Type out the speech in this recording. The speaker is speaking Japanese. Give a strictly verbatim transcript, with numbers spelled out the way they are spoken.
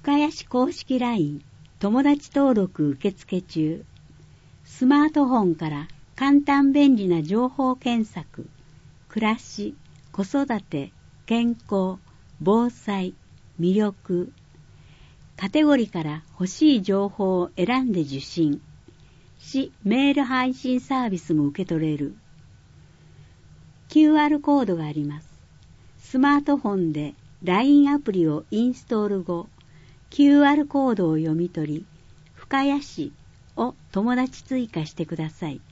深谷市公式 ライン 友達登録受付中。スマートフォンから簡単便利な情報検索、暮らし、子育て、健康、防災、魅力、カテゴリーから欲しい情報を選んで受信。市メール配信サービスも受け取れる。キューアール コードがあります。スマートフォンで ライン アプリをインストール後、キューアール コードを読み取り、深谷市を友達追加してください。